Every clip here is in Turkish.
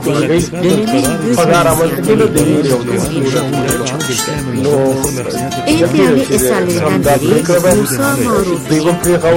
dönemin büyük müzisyenleriyle bir Japonca çalıştı. En değerli eserlerinden biri Musa Marufi ve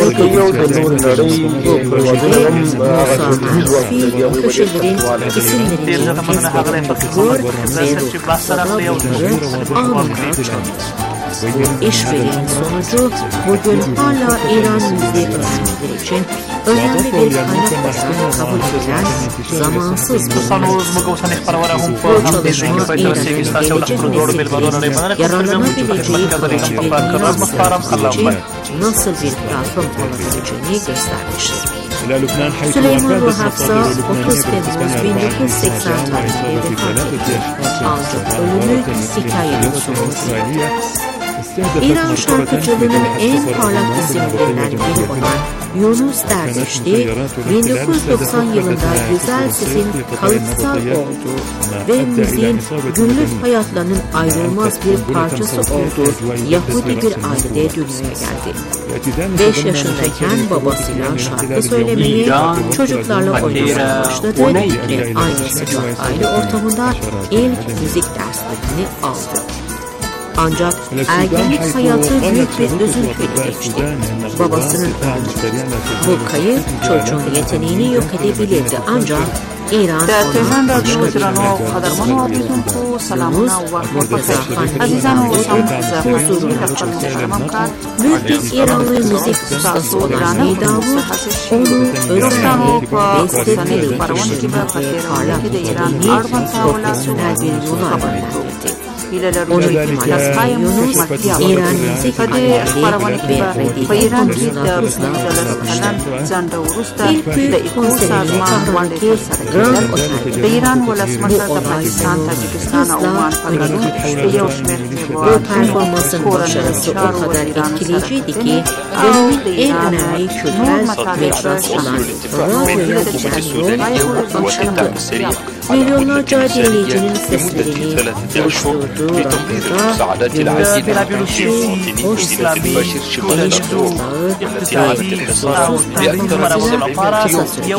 bu projede Musa Marufi köşelerin isimlerini ezbere tutuyor ve ruhsada bunları anında çalıyor. Bu işbirliğinin sonucu bugün hala İran müziği öğrencileri için önemli bir kaynak olarak kabul edilen zamansız bir müzik. Bu çalışma İran'ın gelecek nesillerin yararlanabileceği kalıcı bir miras bırakması için nasıl bir platform olabileceğini göstermiştir. Süleyman Ruhafza 30 Temmuz 1980 tarihinde vefat etti. Ancak ölümü hikayenin sonu. İran şarkıcılığının en parlak isimlerinden biri olan Yunus Dervişli, 1990 yılında güzel sesin kalıtsal olduğu ve müziğin günlük hayatlarının ayrılmaz bir parçası olduğu Yahudi bir ailede dünyaya geldi. 5 yaşındayken babasıyla şarkı söylemeyi, çocuklarla oynamaya başladı ve aynı sıcak aile ortamında ilk müzik derslerini aldı. Ancak ergenlik hayatı büyük bir üzüntüyle geçti. Babasının bu kayıp çocuğun yeteneğini yok edebilirdi ancak İran onun başka Murtaza Khan huzuruna çıktı. Büyük bir İranlı müzik ustası olan Nidavut onu özenle besteleriyle keşfetmeye parlak yeteneğini profesyonel bir yola yönlendirdi. Onun himayesi Yunus, İran müzik hayalleri ve reddiye konusunda hızla ulaştı. İlk büyük konserini Tahran'daki Grand Otel'de bu olay hızla önüne geçti. Bu performansın başarısı o kadar etkileyiciydi ki dönemin en önemli kültürel mecrası olan radyoya giden yol açıldı. Milyonlarca dinleyicinin seslerini oluşturduğu radyoda Yunus'un hoşsesi, geniş kulağı ve sorsuz performansıyla kısa sürede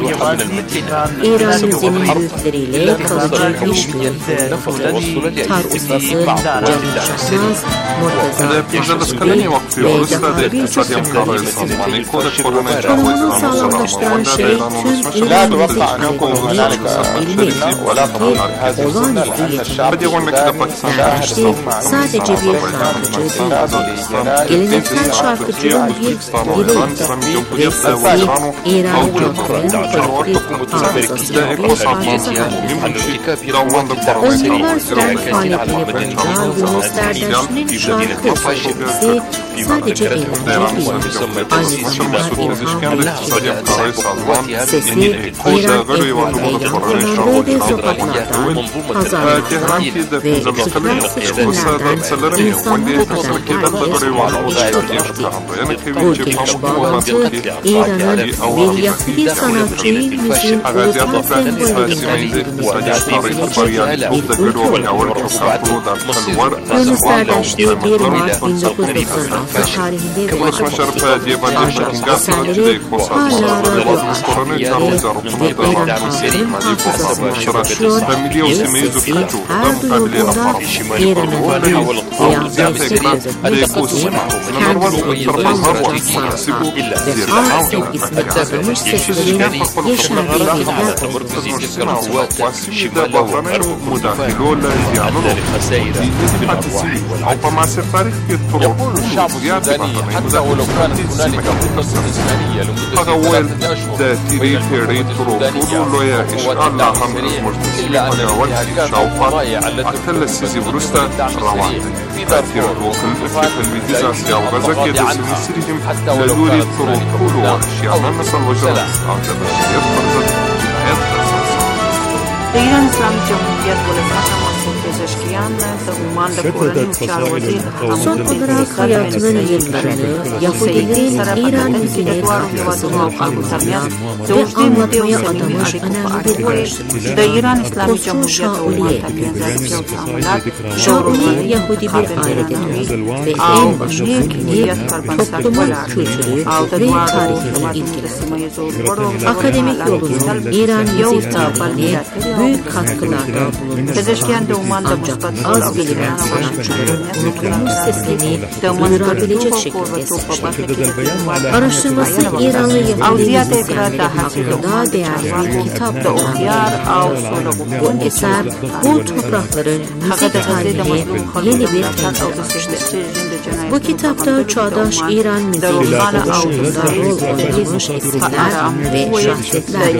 İran müziğinin büyükleriyle kalıcı işbirliği tar ustası Cem Şahnaz, Murtaza Kashmiri ve daha birçok ünlü konumunu sağlamlaştıran şey tüm İran müzik aletlerini bilmek olağanüstü yetenekli. Dervişli sadece bir şarkıcı değildi. Geleneksel şarkıcının bir dileydi ve sesi İran kültürünün politik hafızasının bir parçası haline. On yıllar süren faaliyetini boyunca Yunus Dervişli'nin şarkı söylemesi sadece eğlence değil, aynı zamanda ilham verici. Sesi İran ekranlarında yankılandığı ve sokaklardan, pazarlardan ve tıklar seçkinlerden insanlara kadar herkese bu geniş bağlantı İran'ın bir Yahudi sanatçıyı müziğin ulusal sembolünden Yunus Dervişli 1 Mart 1996 tarihinde vefat etti. Eserleri hala radyo arşivlerinde ve İran halkının hafızasına yaşıyor ve sesi her duyulduğunda İran'ın büyük ziyafetleri gözetmek için kendisini yıllarca sarsan ve halk sevgisini kazanmış seslerin yeşerdiği bir yer يقول الشعب السوداني حتى ولو كانت هنالك خطة إسلامية لمدة 3 سنوات إلا أن الانتهاكات والضرائع التي تدعم في دارفور حتى ولو كانت هنالك به ایران اسلامی جمهوریت ولایت محسود پزشکیان Son olarak hayatının yıllarını Yahudilerin İran yüzüne katkısını anlatmaya ve anlatmaya adamış önemli bir araştırmacı. Şauliye. Şauli Yahudi bir ailede doğdu ve en başarılı toplumun kültürü ve tarihiyle ilgili. Akademik yolunu İran Yazif tarihine büyük katkılarda bulundu. Ancak az bilinen sanatçıların unutulmuş sesini duyurabilecek şekilde seçti. Araştırması İranlı Yahudi müzisyenleri hakkında değerli bir kitap da okuyan bu eser bu toprakların müzik tarihine yeni bir pençe açtı. Bu kitapta çağdaş İran müziğinin oluşumunda rol oynamış isimler ve şahsiyetler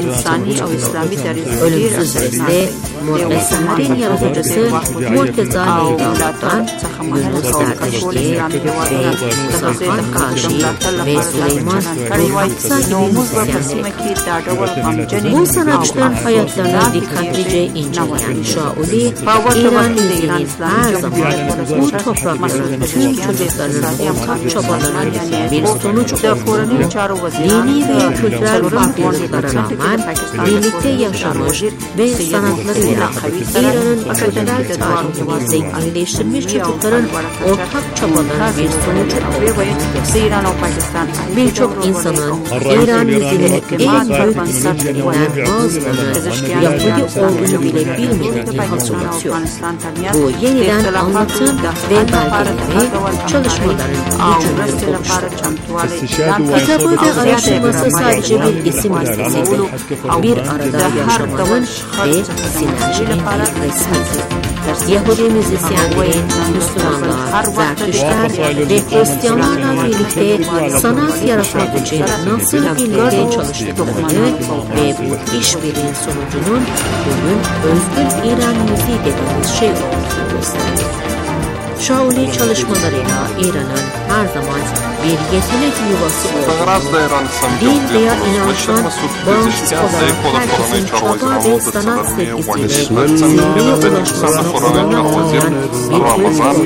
ölümsüz beste Mortezahar'in yaratıcısı Morteza Leydav'dan Yunus Dervişli ve Sahan Kaşi ve Süleyman Ruhatsa gibi müzisyenler. Bu sanatçıların hayatlarını dikkatlice inceleyen Şauli, İran müziğinin her zaman bu toprakların tüm çocuklarının ortak çabalarının bir sonuç olduğunu, dini ve kültürel farklılıklara rağmen birlikte yaşamış ve sanatlarıyla İran'ın kültürel tarihini zenginleştirmiş çocukların ortak çabalarının bir sonucu olduğunu birçok insanın İran müziğinin en büyük disiplininden bazıları Yahudi olduğunu bile bilmediğini hatırlatıyor. Bu yeniden anlatım ve belgeleme çalışmaların gücünü oluşturdu. Kitabı ve araştırması sadece bir isim listesi değil, bir arada yaşamanın ve sinerjinin bir resmidir. Yahudi müzisyenleri, Müslümanlar, Zertüştler ve Hristiyanlarla birlikte sanat yaratmak için nasıl birlikte çalıştıklarını ve bu işbirliği sonucunun bugün özgür İran müziği dediğimiz şey olduğunu gösteriyor. Şauli çalışmalarıyla İran'ın her zaman bir yetenek yuvası olduğunu, din veya inançtan bağımsız olarak herkesin çaba ve sanat sevgisiyle zirveye ulaşmasına olanak tanıyan bir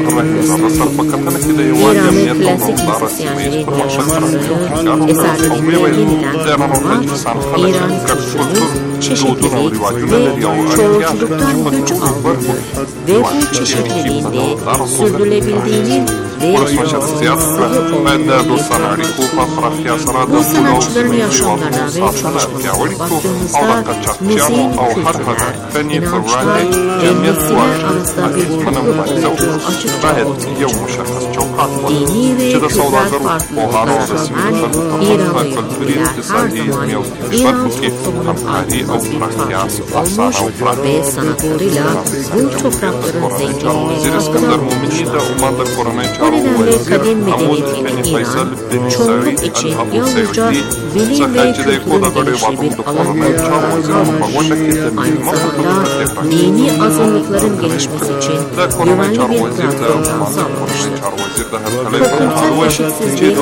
kültür. İranlı klasik müzisyenlerin yaşamlarını, eserlerinde yeniden kurmak, İran kültürünün çeşitlilik ve çoğulculuktan güç aldığını ve bu çeşitliliğinde sürdürülebildiğinin ve bu sanatçıların yaşamlarına ve çalışmalarına baktığımızda müziğin kültürler, inançlar ve nesiller arasında bir kopukluk olduğu açıkça ortaya dini ve kültürel farklılıklara rağmen İranlı Yahudiler her zaman İran toplumunun ayrılmaz bir parçası olmuş ve sanatlarıyla bu toprakların zenginliğine katkıda bulmuşlar. Bu nedenle kadim medeniyetinin İran, çoğunluk için yalnızca bilim ve kültürün geliştiği bir alan olarak kalmamış. Aynı zamanda dini azınlıkların gelişmesi için güvenli bir platformdan sağlamıştır. Toplumsal eşitsizliği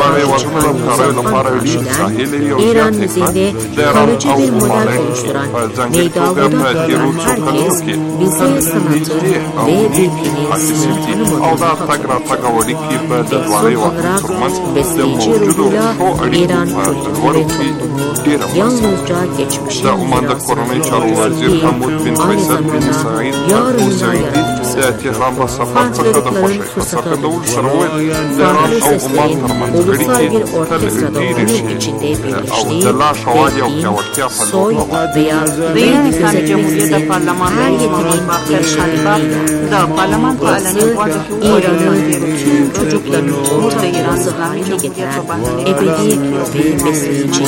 İran müziğinde kalıcı bir model oluşturan Leydav'da bulunan herkes bize sanatı ve ülkenin sınır tanımadığını hatırlatıyor. Ve son olarak besleyici ruhuyla İran kültürü ve toplumu yalnızca geçmişin mirası değil, aynı zamanda yarınına yaratıcısı. Farklılıkların fırsatı buluştuğu, farklı seslerin ulusal bir orkestrada onun içinde birleştiği ve din, soy veya renk gözetmeksizin her yeteneğin gelişimleriyle burası İran'ın tüm çocuklarının ortak yuvası haline getiren ebedi ve besleyici.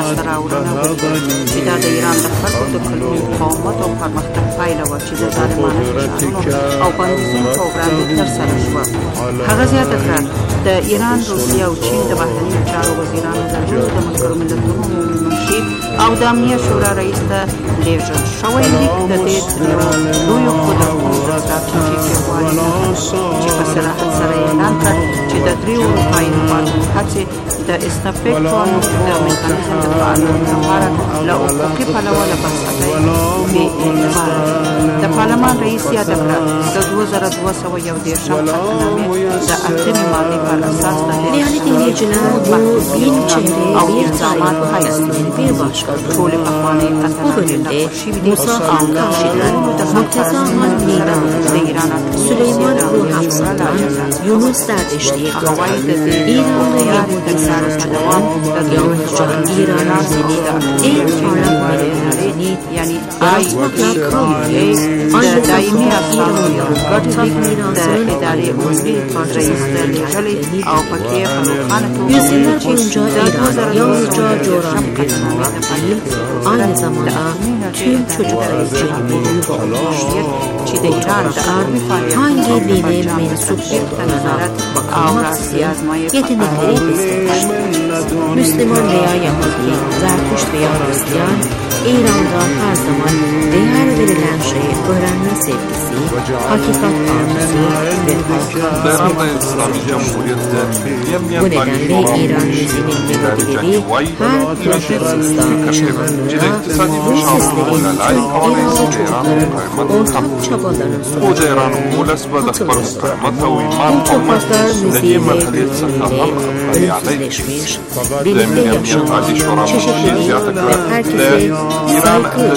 هغه زیاته کړه د ایران، روسیې او چین د بهرنیو چارو وزیرانو د ټولو د ملګرو ملتونو عمومي منشي او د امنیت شورا رئیس ته لیږل شوی لیک د دې لویو قدرتونو د ستراتیژیک یووالي نښه ده چې په صراحت سره یې اعلان کړ چې د دریو اروپایي هېوادونو هڅې د استفاکټونو د میکانیزم د فعالیت لپاره له حقوقي پلوه له بنسټۍ بې اعتباره دي. د پارلمان رئیس یاده کړه د 2231 قطعنامې د 8 مادې پر اساس د Reality regional bu yeni çevre bir tarih hayatının bir başka bu bölümde Musa'nın karşıdan Murtaza Harbi'den Süleyman Ruhamsa'dan Yunus Zerdişli'ye kadar İran'da Yahudi Sarıçalı'nın yalnızca İran'ın zeni en parlak medeniyetini yaratmakla kalmayı aynı zamanda İran'ın ortak mirasının bir parçası yüzyıllar boyunca İran yalnızca coğrafi bir nokta değil, aynı zamanda tüm çocuklar için büyük olmuştur. Bu topraklar hangi dine mensup olduğuna bakılmaksızın yetenekleri desteklemiştir. Müslüman veya Yahudi, Zertüşt veya Hristiyan, İran'da her zaman değer verilen şeyi öğrenme sevgisi, hakikat arzusu ve halka hizmet. Bu nedenle İran müziğinin melodileri her platformda yaşananlara bu seslerin tüm İranlı çocukların ortak çabaların sonucu katılmıştır. Bu topraklar müziğiyle, kültürüyle ölümsüzleşmiş, birlikte yaşamak, çeşitlilik ve herkese saygı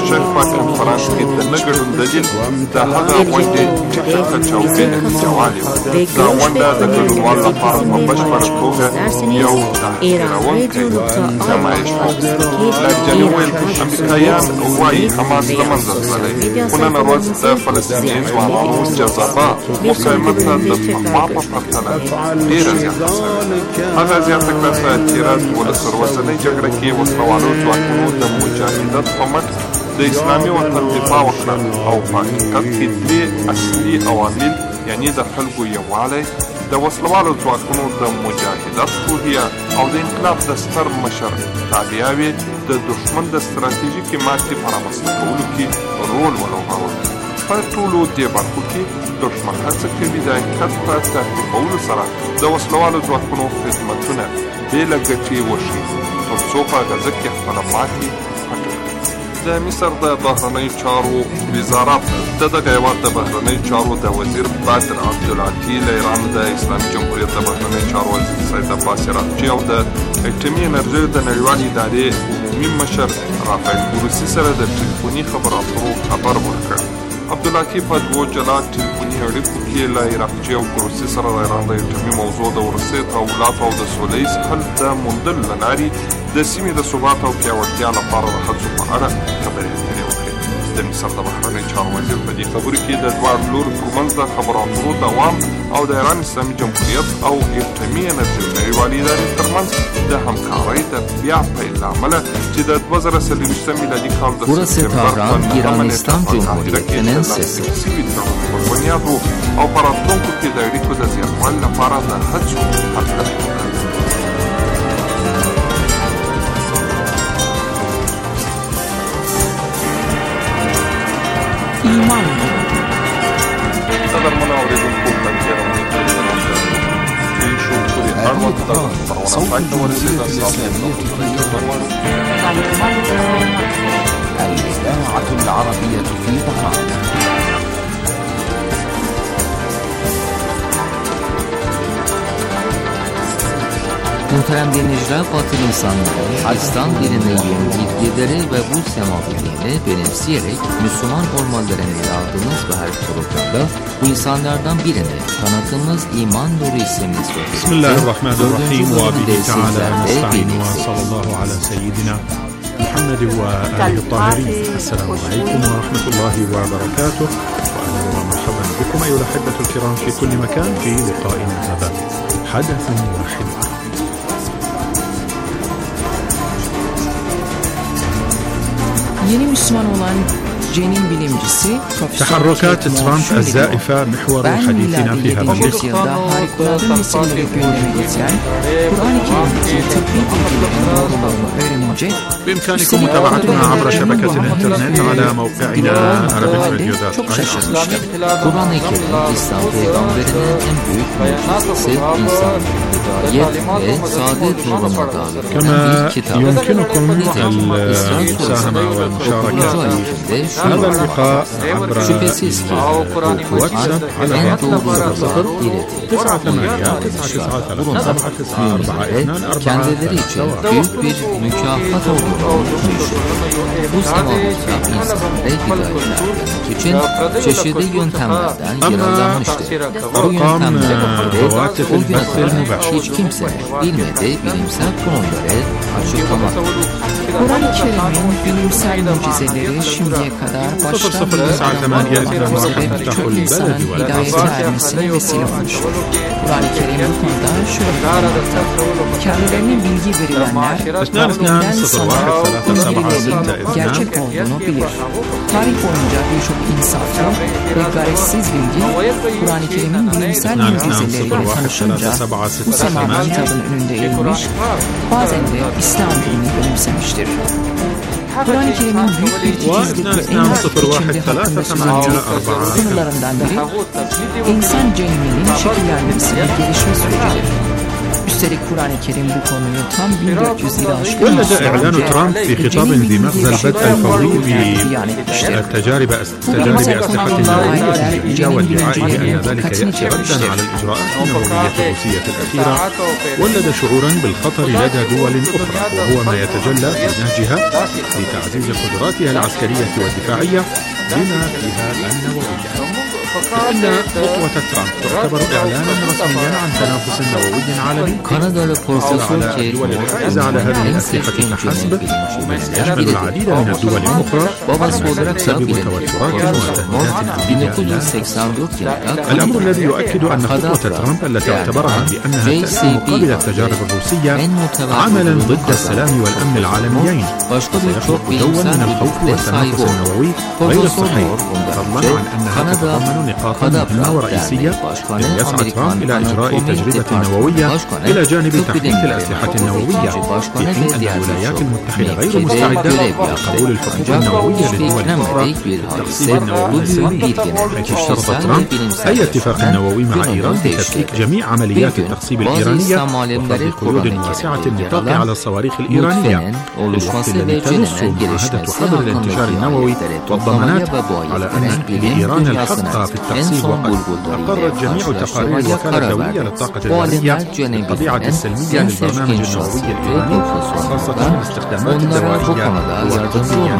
مجاهدت په مټ د اسلامي وطن دفاع وکړه او په حقیقت کې درې اصلي عوامل یعنی د خلکو یووالی، د وسلوالو ځواکونو د مجاهدت پوهیه او د انقلاب د ستر مشر تابعیاوې د دښمن د ستراتیژیکې ماتې په رامنځته کولو کې رول ولوباوه. په ټولو دې برخو کې دښمن هڅه کوي د حقیقت په تحریفولو سره د وسلوالو ځواکونو خدمتونه بې له ګټې وشي تر څو په غزه کې خپله ماتې پټه کړي. د مصر د بهرنیو چارو وزارت د دغه هېواد د بهرنیو چارو د وزیر بدر عبدالعطي له ایران د اسلامي جمهوریت د بهرنیو چارو وزیر سید عباس عراقچي او د اټومي انرژۍ د نړیوالې ادارې عمومي مشر رافایل ګروسي سره د ټلیفوني خبرو اترو خبر ورکړ. عبدالعطي په دوو جلا ټلیفوني اړیکو کې له عراقچي او ګروسي سره د ایران د اټومي موضوع د وروستیو تحولاتو او د سوله ییز حل د موندلو له لارې د سیمې د ثبات او پیاوړتیا لپاره د هڅو په اړه خبرې اترې وکړې. د مصر د بهرنیو چارو وزیر په دې خبرو کې د دواړو لورو ترمنځ د خبرو اترو دوام او د ایران اسلامي جمهوریت او اټومي انرژۍ نړیوالې ادارې ترمنځ د همکارۍ د بیا پیل له امله چې د 2023 میلادي کال د سپتمبر په 9 په بنیادو او په راتلونکو کې د اړیکو د زیاتوالي لپاره د هڅو هڅه وکړه. ایمان قدرمنو اوریدونکو پنځیرمنې الإذاعة العربية في طهران. Muhterem dinleyiciler, Batı insanları İslam dinine yönelik ilkeleri ve bu semaviliğini benimseyerek Müslüman olmalarını ele aldığımız bu her programda bu insanlardan birini tanıtımız İman Nuru isimli sohbet. Bismillahirrahmanirrahim ve bihi ta'ala nesta'in ve sallallahu ala seyyidina Muhammed ve alihi tahirin. Esselamu aleyküm ve rahmetullahi ve berekatuh. Ve merhaban bikum eyyuhel ahibbetul kiram fi kulli mekan fi liqa'ina hada. Hadathun wahid. Yeni Müslüman olan Cenin bilimcisi Profesör تحركات ترامب الزائفة محور حديثنا في هذا اللقاء. yılda harikulade meseleleri gündeme getiren Kur'an-ı Kerim'deki tıbbi bilgilerin doğrularını öğrenince بإمكانكم متابعتنا عبر شبكة الإنترنت على موقعنا arabicradio.com. çok şaşırmıştım. Kur'an-ı Kerim, İslam peygamberinin en büyük mucizesi, insan hidayet ve saadet yoluna davet eden كما bir kitap. يمكنكم Nitekim İsra المساهمة suresinin 9. والمشاركة ayetinde هذا şöyle اللقاء عبر şüphesiz ki واتساب على en doğru صفر yollar iletir. 98 Kendileri için büyük bir mükafat olduğunu unutmuştur. Bu semavi kitap insanları hidayet etmek için çeşitli yöntemlerden yararlanmıştır. Bu yöntemlerden biri o güne kadar hiç kimsenin bilmediği bilimsel konuları açıklamaktır. Kur'an-ı Kerim'in bilimsel mucizeleri şimdiye kadar baştan sebep birçok insanın hidayete ermesine vesile olmuştur. Kur'an-ı Kerim bu konuda şöyle bulunmaktadır. Kendilerine bilgi verilenler Rabbimden sana bildirilerin gerçek olduğunu bilir. Tarih boyunca birçok insaflı ve garetsiz bilgi Kur'an-ı Kerim'in bilimsel mucizeleriyle tanışınca bu semavi kitabın önünde eğilmiş, bazen de İslam dinini benimsemiştir. Kur'an-ı Kerim'in büyük bir titizlik ve en hafif biçimde hakkında söz ettiği konularından biri insan ceninin şekillenmesi ve gelişme sürecidir. Üstelik Kur'an-ı Kerim bu konuyu tam 1400 yıl aşkın ولد إعلان ترامب في خطاب ذي مغزى البدء الفوري بالتجارب أسلحة نووية جديدة وادعائه أن ذلك يأتي ردا على الإجراءات النووية الروسية الأخيرة ولد شعورا بالخطر لدى دول أخرى وهو ما يتجلى في نهجها لتعزيز قدراتها العسكرية والدفاعية بما فيها النووية. إن خطوة ترامب تعتبر إعلانا رسميا عن تنافس نووي عالمي Kanadalı Profesör Kate الحائزة على هذه الأسلحة كحسب من يشمل العديد من الدول الأخرى babası olarak da تسبب bilinir. توترات وتهديدات أمنية 1984 yılında الأمر الذي يؤكد أن خطوة ترامب التي اعتبرها بأنها تأتي مقابل التجارب الروسية عملا ضد السلام والأمن العالميين başka birçok سيخلق دول bilimsel من الخوف bilgilere sahip والتنافس oldu. النووي غير Profesör الصحيح Moore bundan فضلا önce عن أنها Kanada تتضمن نقاطا مهمة ورئيسية Başkanı يسعى ترامب Amerikan إلى إجراء Anatomik تجربة Departmanı نووية Başkanı إلى جانب Tıp تحقيق Bilimleri الأسلحة النووية Başkanı في حين ve أن diğer الولايات birçok المتحدة غير mevkide مستعدة görev لقبول yaptı. الحقوق Ancak النووية hiç للدول الأخرى beklenmedik bir لتقسيم hadise النووي bu السلمي büyük bir حيث اشترط bilimsel ترامب ve bilimsel أي اتفاق نووي مع إيران بتفكيك جميع عمليات التقسيم الإيرانية وفرض قيود واسعة النطاق على الصواريخ الإيرانية الوقت الذي تنص معاهدة حظر الانتشار النووي والضمانات على أن لإيران الحق في التقسيم وقد أقرت جميع تقارير الوكالة الدولية للطاقة الذرية بالطبيعة السلمية للبرنامج النووي الإيراني وخاصة باستخدامات الدوائية والقطبية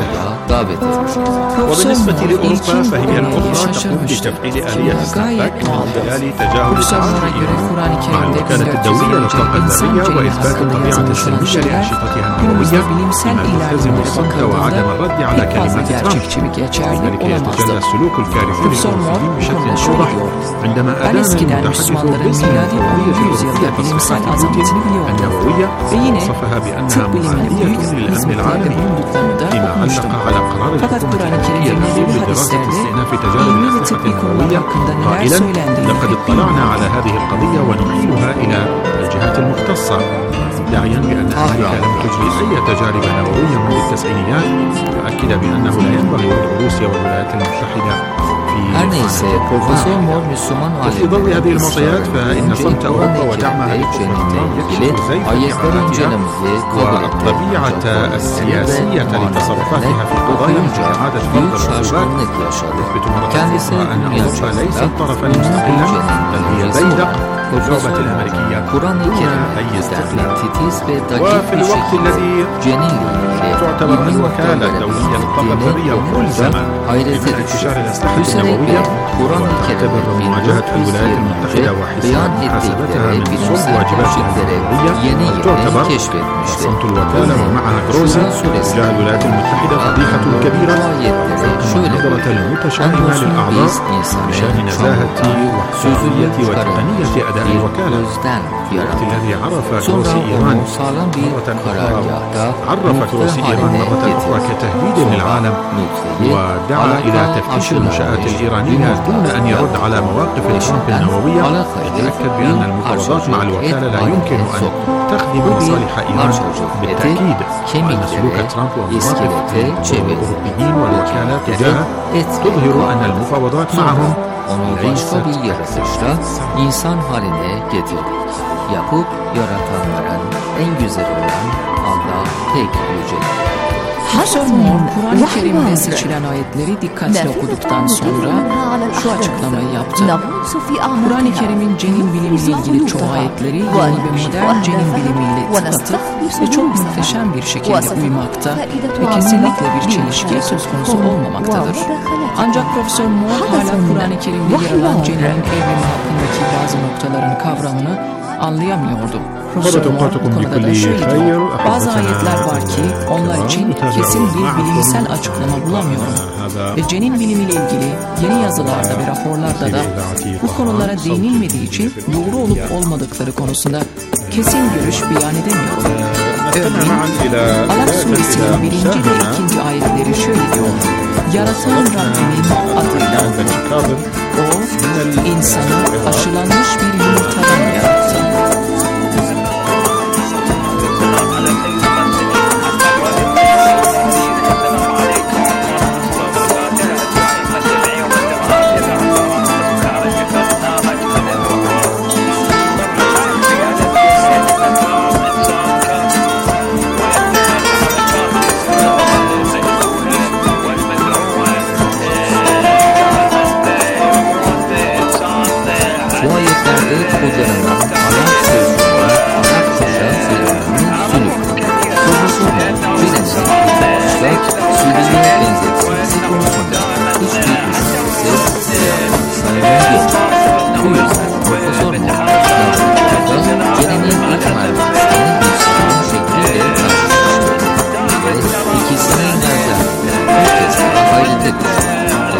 وبالنسبة لأوروبا فهي الأخرى تقوم بتفعيل آلية السناباك من خلال تجاهل التعاطي مع الوكالة الدولية للطاقة الذرية وإثبات الطبيعة السلمية لأنشطتها النووية بما تلزم الصمت وعدم الرد على كلمات ترامب. لذلك يتجلى السلوك الكارثي للمرفضين بشكل أوضح عندما أدان المتحدث باسم القضية الروسية تصريح النووية وصفها بأنها مهددة للأمن العالمي فيما علق على قرار الحكومة الأمريكية بدراسة استئناف تجارب الأسلحة النووية قائلا لقد اطلعنا على هذه القضية ونحيلها إلى الجهات المختصة داعيا بأن أمريكا لم تجري أي تجارب نووية منذ التسعينيات وأكد بأنه لا ينبغي وضع روسيا والولايات المتحدة Her neyse Profesör Moore Müslüman وفي ضوء هذه المعطيات فإن صمت أوروبا ودعمها ilgili ayetler incelemesi والطبيعة السياسية لتصرفاتها في قضايا إعادة فرض الرسوبات تثبت مرة أخرى أن أوروبا ليست طرفا مستقلا بل هي بيدق اللعبة الأمريكية أي استقلال. وفي الوقت الذي تعتبر الوكالة الدولية للطاقة الذرية ملزمة بمنع انتشار الأسلحة النووية وتعتبر مواجهة الولايات المتحدة وحساب محاسبتها من صلب واجباتها النووية تعتبر صمت الوكالة ومعها جروزا تجاه الولايات المتحدة فضيحة كبيرة والنظرة المتشائمة للأعضاء بشأن نزاهة وحسابية وتقنية أداء الوكالة yarattı. الذي Sonra عرف كرسي onu إيران sağlam bir مرة karargahta عرف nutfe كرسي إيران haline مرة أخرى getirdi. كتهديد Sonra للعالم nutfeyi ودعا إلى alaka تفتيش المنشآت aşılanmış الإيرانية دون أن يرد على مواقف ترامب النووية. يتأكد بأن المفاوضات مع الوكالة لا يمكن أن تخدم مصالح إيران بالتأكيد، وأن سلوك ترامب ومواقف الأوروبيين والوكالة تجاهه تظهر أن المفاوضات معهم onu başka bir yaratışla insan haline getirdik. Yapıp yaratanların en güzeli olan Allah tek yücedir. Profesör Moore, Kur'an-ı Kerim'de seçilen ayetleri dikkatle okuduktan sonra şu açıklamayı yaptı. Kur'an-ı Kerim'in cenin bilimiyle ilgili çoğu ayetleri yeni ve modern cenin bilimiyle tıpatıp ve çok muhteşem bir şekilde uymakta ve kesinlikle bir çelişki söz konusu olmamaktadır. Ancak Profesör Moore hala Kur'an-ı Kerim'de yer alan ceninin evrimi hakkındaki bazı noktaların kavramını anlayamıyordu. Profesör Moore bu konuda da şöyle diyor: bazı ayetler var ki onlar için kesin bir bilimsel açıklama bulamıyorum. Ve cenin bilimiyle ilgili yeni yazılarda ve raporlarda da bu konulara değinilmediği için doğru olup olmadıkları konusunda kesin görüş beyan edemiyorum. Örneğin Alak Suresi'nin 1. ve 2. ayetleri şöyle diyor: Yaratan Rabbimin adıyla o insanı aşılanmış bir yumurtadan yarattı. Bu ayetlerde kullanılan Arap sözcüğünün Arapçaca söylenimini sülük, Profesör Moore, cenenin başta sülüğe benzetilmesi konusunda hiçbir düşüncesi veya saygı yok. Bu yüzden Profesör Moore, Arapçada cenenin ilk marifesini bir sürü şekliyle tartışmıştır. Ve ikisinin benzerliği bir kez daha hayrete düştü.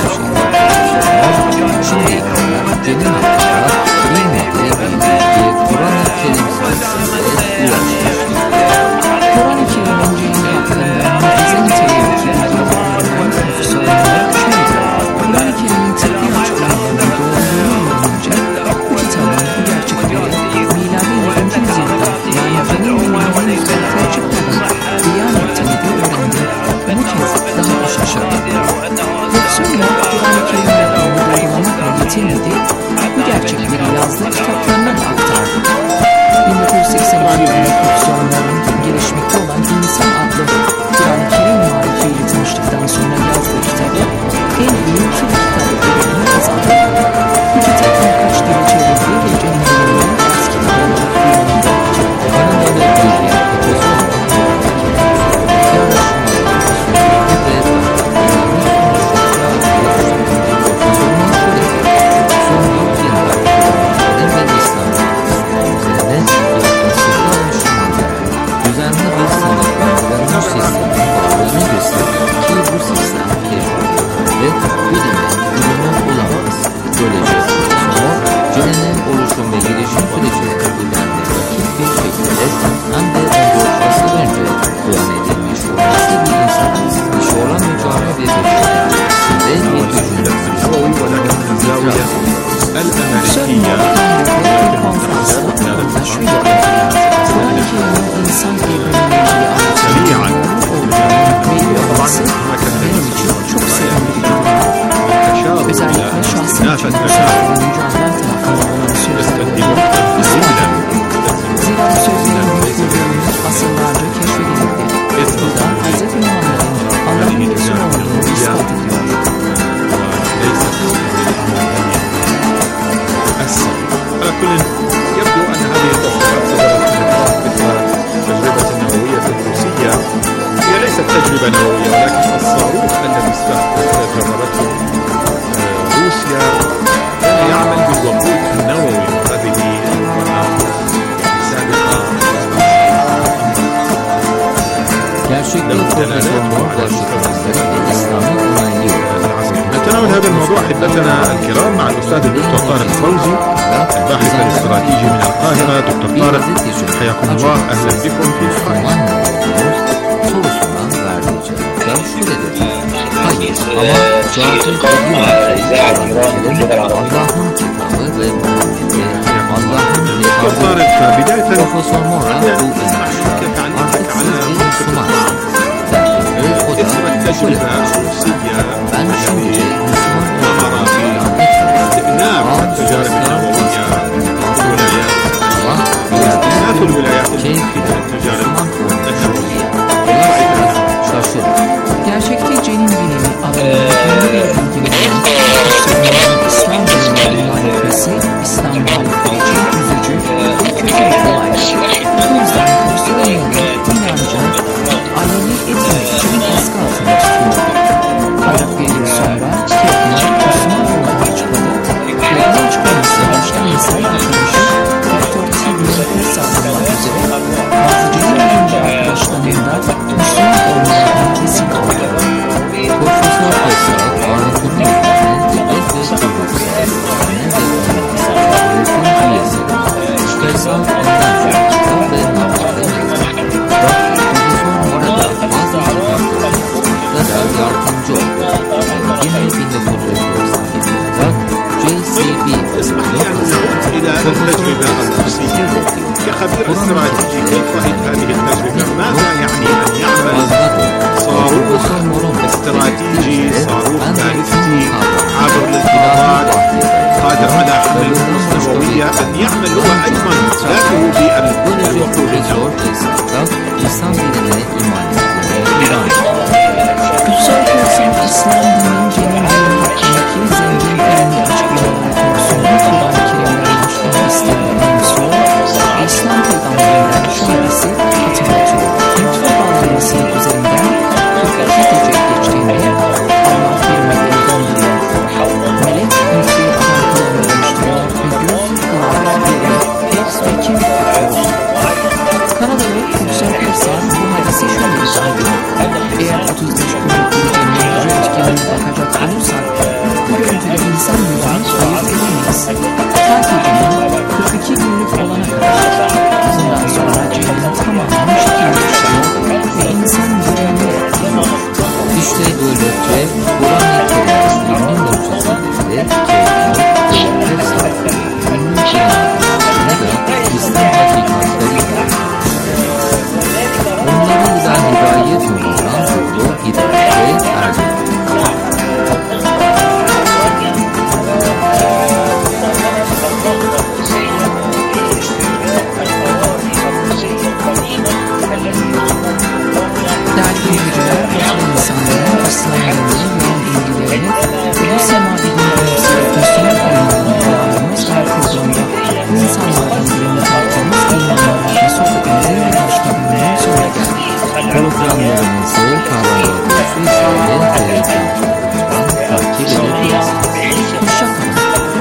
Şimdiye kadar cenin hakkında bilmediği bildiği Kur'an-ı Kerim sayesinde ulaşmıştır. Kur'an-ı Kerim'in cenin hakkında mucize niteliğindeki bilgilerden profesörler şöyle: Kur'an-ı Kerim'in tıbbi açıklamalarının doğruluğunu yorulunca bu kitabın bu gerçekleri miladi 20. yüzyılda yani cenin biliminin yüzyılda çıkmadan beyan ettiğini de öğrendim. Bu kez daha da şaşırdım. Profesörler Kur'an-ı Kerim'le doğrulamakla yetinmedi, bu gerçekleri yazdığı kitaplarına da aktardı. 1982 yılında profesörlerin gelişmekte olan İnsan adlı Kur'an-ı Kerim marifiyle tanıştıktan sonra yazdığı kitabı en iyi tıp kitabı ödülünü kazandı. Bu kitap birkaç dile çevrildi ve cennetlerinden ders kitabı olarak kullanıldı. Kanada'da bilgiler profesör düzenli bir sınıflandırılmış sistemin varlığını gösterir ki bu sistem tecrübe ve bilimin ürünü olamaz. Böylece sonra cenenin oluşum ve gelişim sürecine bilenle rakip bir şekilde hem de asıl önce beyan edilmiş olması bir insanın dışı olan ve canlı bir beşerinde bir düşüncesi Kur'an-ı Kerim'in insan evrimiyle ilgili anlatımlarının olması benim için çok sevindirici. Özellikle şahsım için Müslümanların mücadelen tarafından olan sözlerinde İslam'dan. Zira bu sözlerin büyük bir bölümü asırlarca keşfedildi. Bu da Hz. Muhammed'in Allah'ın Resulü olduğunu ispat ediyor. يبدو أن هذه التوقعات صدرت مثل تجربة النووية الروسية. هي ليست تجربة نووية ولكن الصاروخ الذي جربته روسيا كان يعمل بالوقود النووي. هذه سابقة. Gerçekten profesör Moore başlıkları ve İslam'ı onaylıyor. نتناول هذا الموضوع أحبتنا الكرام مع الأستاذ الدكتور طارق فوزي الباحث الاستراتيجي من القاهرة. دكتور طارق حياكم الله، أهلا بكم في الحلقة. دكتور طارق، بداية اسم التجربة الروسية التي ظهر في استئناف التجارب النووية في الولايات المتحدة التجارب النووية. Gerçekte cenin bilimi alanında kendi bilgilerini İslam bilimine iman etmesi, İslam muhalifleri için üzücü ve kötü bir olaydır. Bu yüzden Kursulanların inancı aleni etmek için baskı altında tutuyordu. Ancak bir yıl sonra Kiyatlar Müslüman olduğunu açıkladı. Yoldan çıkmaması başka insan arkadaşı Doktor T.B.'nin ters atılmak üzere bazı cenin bilimci arkadaşlarında Müslüman olmalarına kesin oldu. Profesör Pesel, anlatımı üzerine devlet ve kuruluşlarının öğretim üyesi, Pesel ondan kitap ve makale yazdı. Profesör Morada bazı kitaplarında da yardımcı oldu. Yine 1997'de JCB إلى التجربة الروسية كخبير استراتيجي، كيف رأيت هذه التجربة؟ ماذا يعني أن يعمل صاروخ استراتيجي، صاروخ باليستي عابر للفضاءات قادر على حمل رؤوس نووية، أن يعمل هو أيضا ذاته بالوقود النووي؟ Kutsal Kursan İslam dininin cenin bilimi hakkındaki zengin ilmi açıklamaları konusunda Kur'an-ı Kerim'den başlamak isteyen Müslüman ve İslam peygamberinden şöylesi hatırlatıyor. Nutfe bağlamasının üzerinden 42 gece geçtiğinde Allah bir meleği gönderiyor. Melek nutfeyi adam kılığına dönüştürüyor ve göz, kulak, deri, hepsi ve kemik tutuyor. Kanadalı Kutsal Kursan bu hadisi şöyle izah ediyor. Eğer 35 günlük bir cenin röntgenine bakacak olursak bu görüntüde insan yüzünü ayırt edemeyiz. Ta ki cenin 42 günlük olana kadar. Bundan sonra cenin tamamen şekilleşiyor ve insan yüzünü yapıyor. İşte böylece Kur'an-ı Kerim'in mucizesi ve keyifler ve sahiplerinin inançlarına da İslam hakikatleri onları da hidayet yolundan doğru hidayete erdi. Değerli dinleyiciler, başka insanların İslam'ın yoğun ilgilerini bu sema bilimlerimizi Müslüman olmalarını kullandığımız her programda bu insanlardan birini tanıttığımız imanlarla sohbetimizin bir başka bölümünün sonuna geldik. Programlarımızı Kahve Radyosu isimli televizyonlarından takip edebilirsiniz. Hoşçakalın.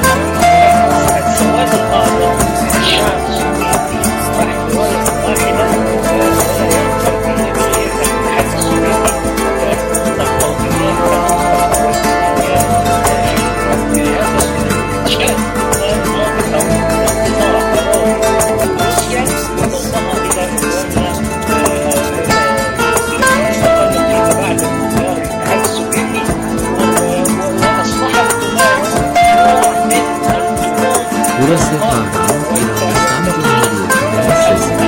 Burası Kahve, İran Cumhuriyeti'nin sesi.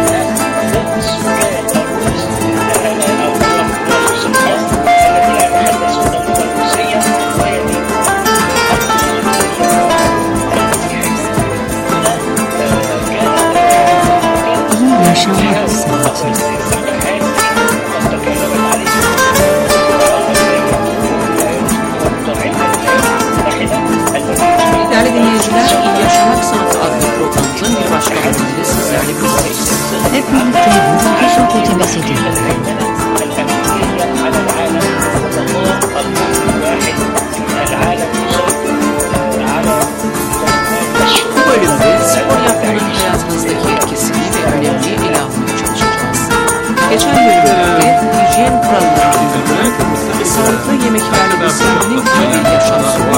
İyi yaşamak sanatı. Değerli dinleyiciler, İyi Yaşamak Sanatı adlı programımızın bir başka bölümünde sizlerle birlikteyiz. Hep birlikte ruhu sohbetimiz edelim. Bu bölümde spor yapmanın hayatınızdaki etkisini ve önemini ele almaya çalışacağız. Geçen bölümlerde hijyen kurallarını uygulamak ve sağlıklı yemeklerle beslenmenin iyi bir yaşam süreci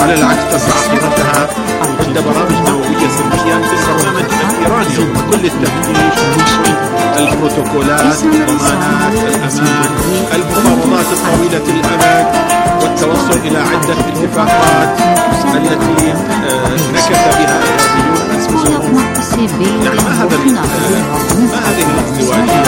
على العكس تزرع عقيدتها عند برامج نووية سلمية في البرنامج الإيراني وكل التفتيش البروتوكولات الضمانات الأمان المفاوضات الطويلة الأمد والتوصل إلى عدة اتفاقات التي نكت بها الإيرانيون أنفسهم. يعني ما هذه الازدواجية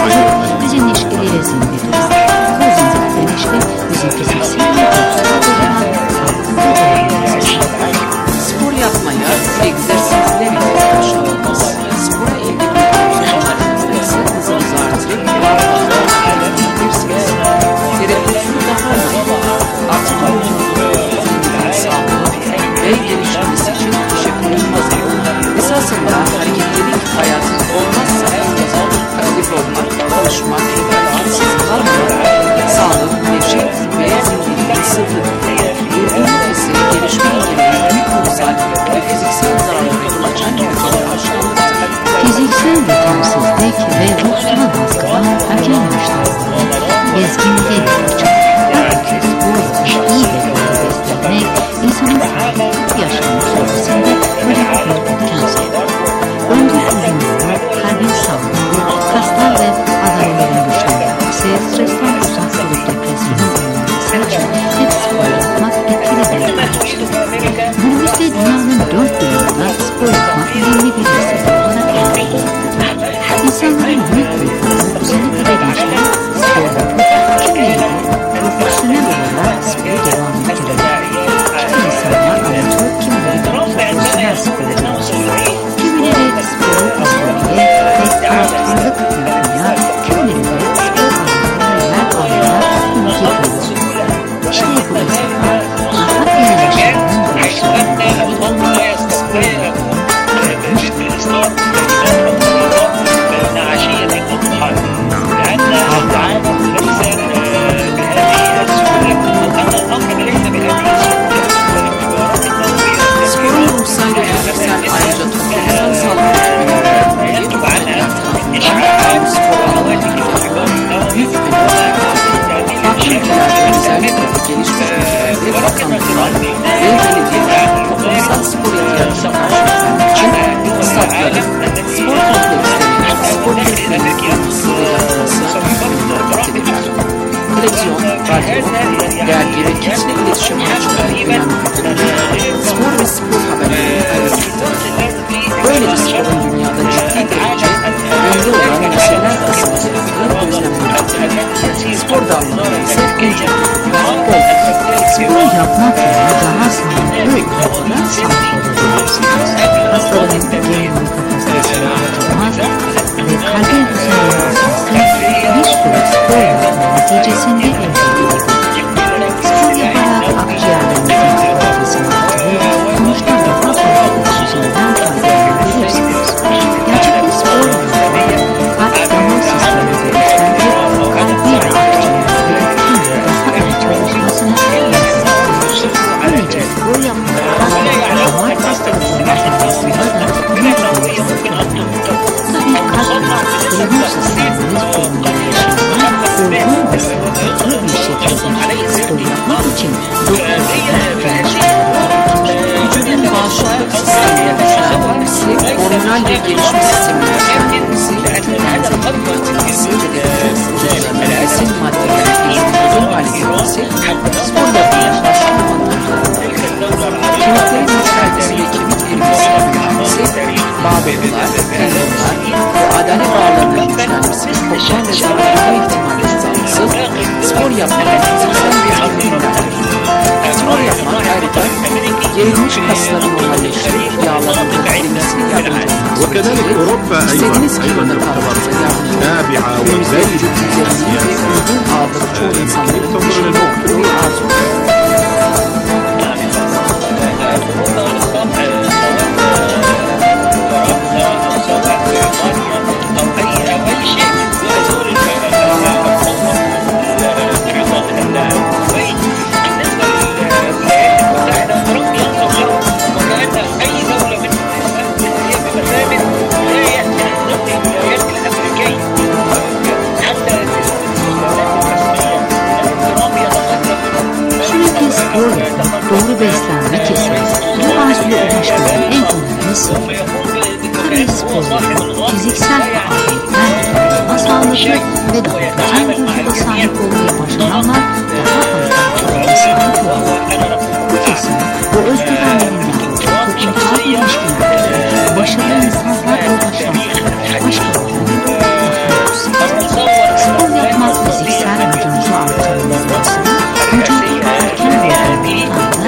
Spor yapmaya, egzersizler ile başlamamız, spora ilgi duyduğunuz hızınızı artırıp daha fazla yapabilirsiniz. Terapisi daha önemli. Artık vücudunuzun sağlığı ve gelişmesi için teşekkür edilmez. Esasında hareketlilik hayatın olmazsa aktif olmak, konuşmak, hareketsiz kalmamak, sağlık, neşe ve zenginlik sırrıdır. Durgunluk ise gelişme engelleri büyük ruhsal ve fiziksel zararlara yol açan kötü başlangıçtır. Fiziksel yetersizlik ve ruhsal baskıdan erken yaşlarda gezginliğe yol açar. Halbuki spor iyi ve doğru beslenmek insanın sağlıklı yaşam süresinde önemli bir etken sayılır. Ömrün uzunluğu, kalbin sağlığı, kaslar ve azalelerin güçlenmesi, stresten uzak olup depresyonun önlenmesi için hep spor yapmak etkili bir araçtır. Günümüzde dünyanın dört bir yanında spor yapmak önemli bir mesele olarak önemlidir. İnsanların büyük bölümü, özellikle de gençler spor yapıp kimileri de profesyonel olarak sporu devam ettirirler. Kimi insanlar amatör, kimileri de profesyonel sporcular. Kimileri sporu izlemeye ve taraftarlık yapmaya, kimileri de spor alanına ilgi duyuyorlar. İşte bu insanlar rahat bir yaşamın başlarında olmaya spor yapmayı Sporun ruhsal ve fiziksel ayrıca toplumsal sağlık ürünleri tarafından spor alanlarında büyük bir farklı ülkelerde özellikle de gelişmiş ülkelerde bakanlıklar ve belediyeler toplumsal spor ihtiyacını karşılamak için statları, spor komplekslerinin spor kulüplerinin yapısı ve yapılması büyük bir önem. Televizyon, radyo, dergi ve kitle iletişim araçları önemli bir spor ve spor haberlerini paylaşmaktadır. Böylece sporun dünyada ciddi derece önde olan nesiller kısımlarında gözlemlenmektedir. Spor dalları ise en çok futbol. spor yapmakla daha sağlıklı olarak sağlıklı olabilirsiniz. Hastaların genel kapasitesini artırmaz ve kalbin hızlanması bir süre spor yapma neticesinde elde edilir. Spor yaparak akciğerlerinizin kapasitesini artırır, sonuçta daha fazla oksijenden faydalanabilirsiniz. Gerçek bir spor yapmak, kalp damar sistemi geliştirir, kalbi ve akciğerleri tümüyle daha iyi çalışmasını sağlar. Böylece spor yapmak, damar hastalıklarının arasında da büyük bir yolculuk. Tabii kalp ve solunum sisteminiz durumunda yaşayan, yorgun ve sağlıklı bir şekilde spor yapmak için doktorlar Vücudun bağışıklık sistemine güçlendirilmesi, hormonal ve gelişme sistemine güçlendirilmesi, vücudun ve besin maddelerinin uygun hale gelmesi, spor yapmaya başlamadan kemiklerin yükselmesi ve kemik erimesine yükselmesi, bağ dokular, tendonlar ve adale bağlarının güçlenmesi, toplam ve zararlı ihtimalinin azalması, spor yapmanın fiziksel bir anlamındadır. Spor yapmak ayrıca gerilmiş kasların normalleştirip yağlarının erimesine yardımcı وكذلك أوروبا أيضا تعتبر تابعة وزيد peygamberlerinden toplumsal ilişkilerde başarılı insanlarla ulaşan başkalarının spor yapmak fiziksel gücümüzü artırmamızı, vücudun erken verildiği anda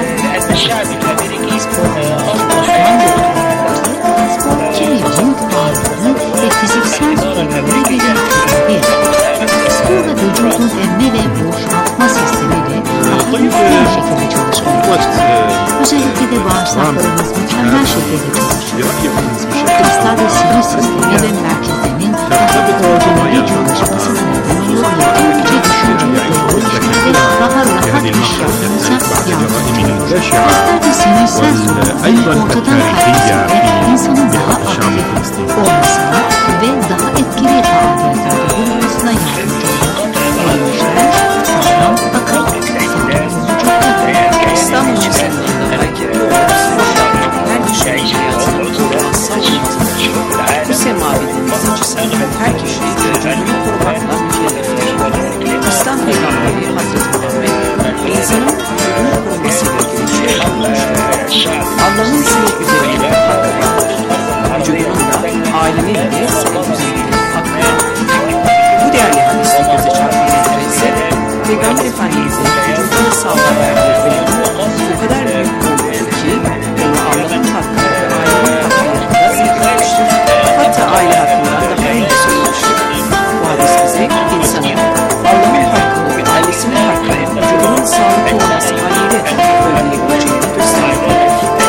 spor kemiğin ağırlığı ve fiziksel sorunları belirtir. Sporla vücudun emme ve boşaltma sistemi de daha yüksek şekilde çalışmalıdır. Özellikle de bağırsaklarımız mükemmel şekilde çalışır. Kaslar ve sinir sistemi ve merkezlerinin daha koordineli çalışması nedeniyle önce düşünceye doğru işler ve daha rahat iş yapmamıza yardımcı olur. Kaslar ve sinirsel sorunların ortadan kalkmasına, insanın daha aktif olmasına ve daha etkili faaliyetlerde bulunmasına yardımcı olur. Eğlenceler, sağlam, akıl, sağlıklı vücutta. İstanbul çizimlerinde hareketli olarak spor yapmak her kişinin hayatının olmazsa olmazıdır. Bu semavi denizin cismi her kişiyi vücudunu korumakla mükelleftir. İslam peygamberi Hazreti Muhammed insanın vücudunu korumasıyla ilgili şöyle anlatmıştır. Allah'ın senin üzerinde hakkı vardır. Vücudunun da ailenin de senin üzerinde hakkı vardır. Bu değerli hadisle göze çarpan ise Peygamber Efendimiz'in vücuduna sağlığa verdiği önemli o kadar büyük olmuştur ki onu Allah'ın hakkı ve ailenin hakkı yanında zikretmiştir. Hatta aile hakkından daha önce söylemiştir. Bu hadis bize insanın Allah'ın hakkını ve ailesinin hakkını vücudunun sağlıklı olması haliyle önleyebileceğini göstermektedir.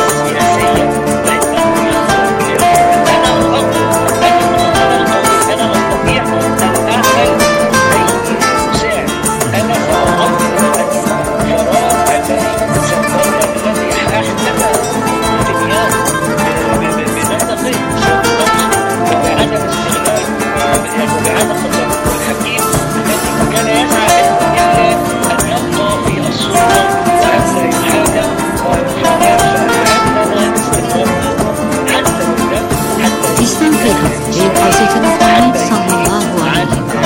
İslam peygamberi Hazreti Muhammed sallallahu aleyhi ve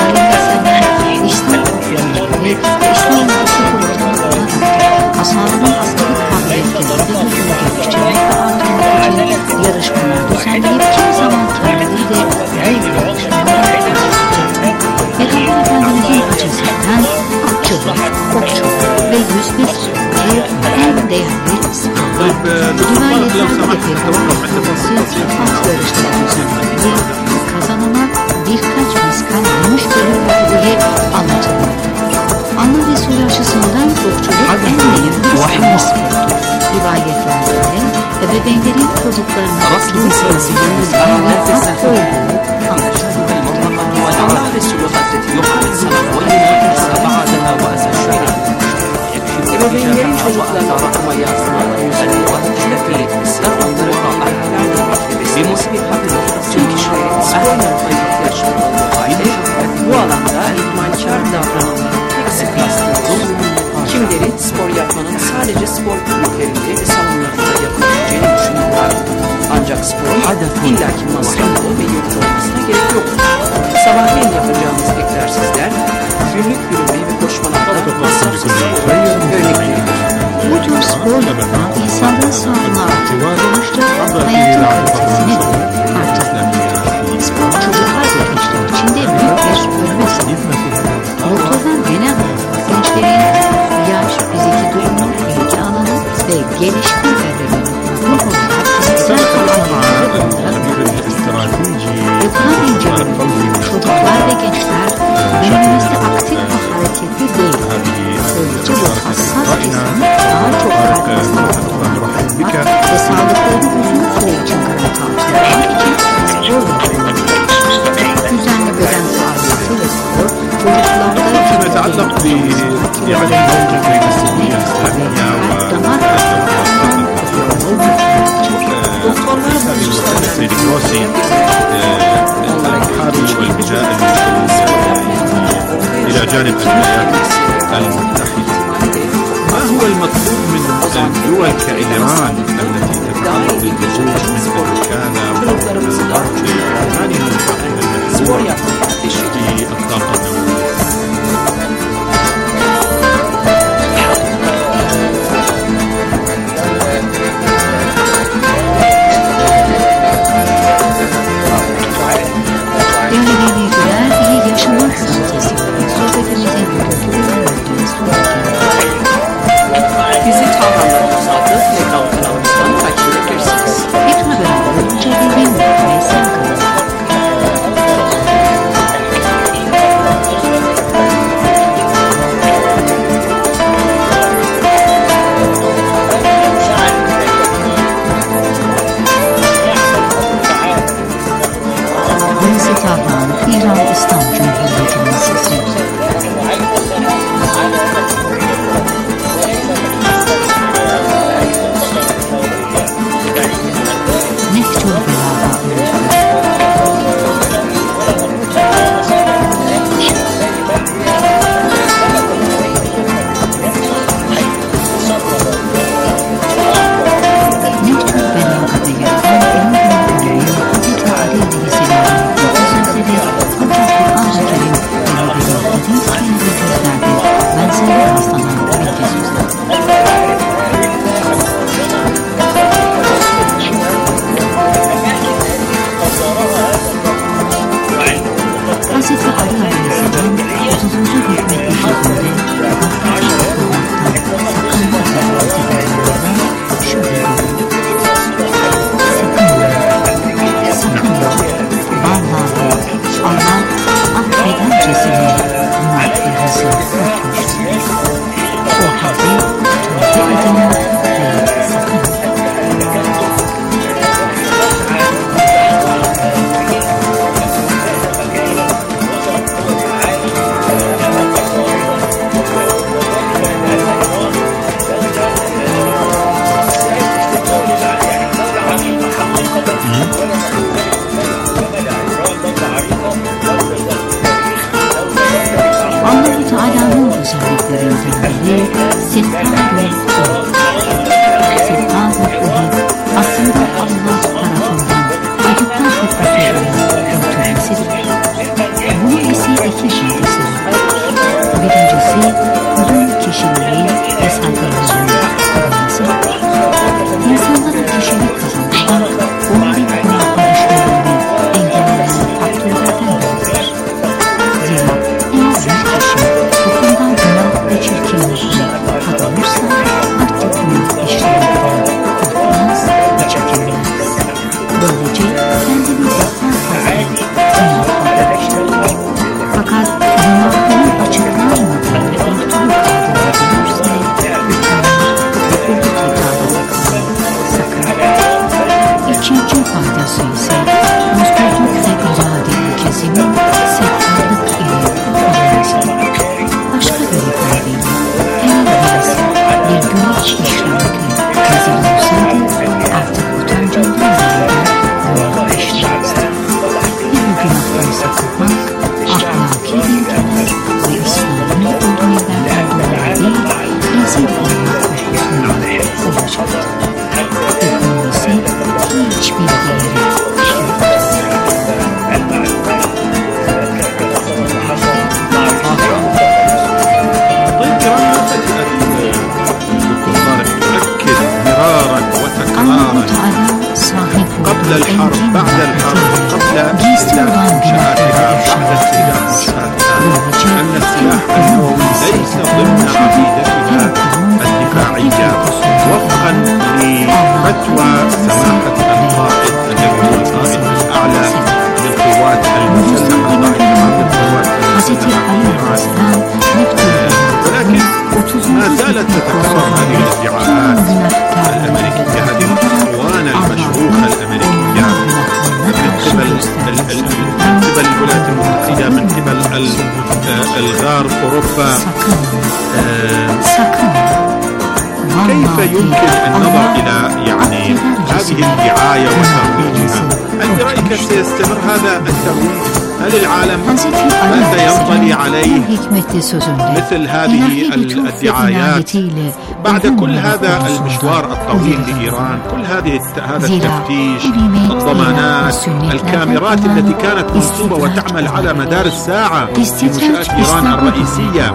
sellem İslam toplumları ve İslam toplumlarının olarak ashabının askerlik faaliyetlerinde gücünü geliştirmek ve artırmak için yarışmalar düzenleyip kimi zaman kendileri de büyük yarışmalar düzenleyecektir. Peygamber Efendimizin açısından atçılık, okçuluk ve yüzme sporu en değerli sporlar. Rivayetlerde Peygamber Efendimiz'in at yarışları düzenlendiği kazanılan birkaç miskal gümüş bölümleri anlatılmaktadır. Allah Resulü açısından okçuluk en değerli spordur. Rivayetlerde ebeveynlerin çocuklarına film seyircilerinin hak olduğu anlaşılmaktadır. Allah Resulü Hazreti Yuhanna sallallahu aleyhi ve sellem ebeveynlerin çocuklarına bakıma yansımaları üzerine vakitler etmesi ve onları ahlaklarla beklemesi bir hakkıdır. Tüm kişilerin spor yapmaya ihtiyaçları olduğu halde bu alanda ihmalkar davrananların pek sık rastlanır. Kimileri spor yapmanın sadece spor kulüplerinde ve salonlarında yapılabileceğini düşünüyorlar. Ancak sporun illaki masraflı ve yorucu olmasına gerek yoktur. Sabahleyin yapacağımız egzersizler, günlük yürüme ve koşmalarda masrafsız örnekleridir. Bu tür spor yapmak insanların sağlığını artırılmıştır, hayatın kalitesini de artırılmıştır. Spor çocuklar ve gençler için de büyük bir ölme sebebidir. Doktorlar genel olarak gençlerin yaş, fiziki durumu, ilgi alanı ve gelişme evrelerinin uygun olarak fiziksel faaliyetleri olarak yapılan incelemeler çocuklar ve gençler günümüzde aktif ve hareketli değil. Böylece bu hassas kesim daha çok farklı ve sağlıklarını uzun süre için garanti altına almak için spor yapılmalıdır. Düzenli beden faaliyeti ve spor çocuklarda damar doktorlar bu hususlarda إلى جانب الولايات المتحدة. ما هو المطلوب من الدول كإيران التي تتعرض للضغوط من الوكالة والمنظمات لإعلانها الحقيقة المحدودة في الطاقة النووية؟ konusu ise özgürlük ve irade ilkesinin sektarlık ile kutlanması. Başka bir ifadeyle eğer birisi bir günah işlemekle rezil olsaydı artık utancından dolayı günah işlemezdi. Ve bu günahtan sakınmak ahlaki ilkeler ve İslam'ın öğrenilerden dolayı değil, rezil olmak korkusunda olacaktı. Ve bunun ise hiçbir değeri yok. قبل الحرب بعد الحرب قبل استخدام منشآتها بعد استخدام منشآتها أن السلاح النووي ليس ضمن عقيدتها الدفاعية وفقا لفتوى سماحة القائد الذي هو القائد الأعلى للقوات المسلحة ولكن ما زالت تتكرر هذه الادعاءات الأمريكية، هذه الأخوان المشروخة الأمريكية من قبل الولايات المتحدة، من قبل الغرب أوروبا. كيف يمكن النظر إلى هذه الدعاية وترويجها؟ هل برأيك سيستمر هذا الترويج؟ هل العالم ماذا ينطلي عليه مثل هذه الدعايات بعد كل هذا المشوار الطويل لإيران، كل هذا التفتيش، الضمانات، الكاميرات التي كانت منصوبة وتعمل على مدار الساعة في منشآت إيران الرئيسية،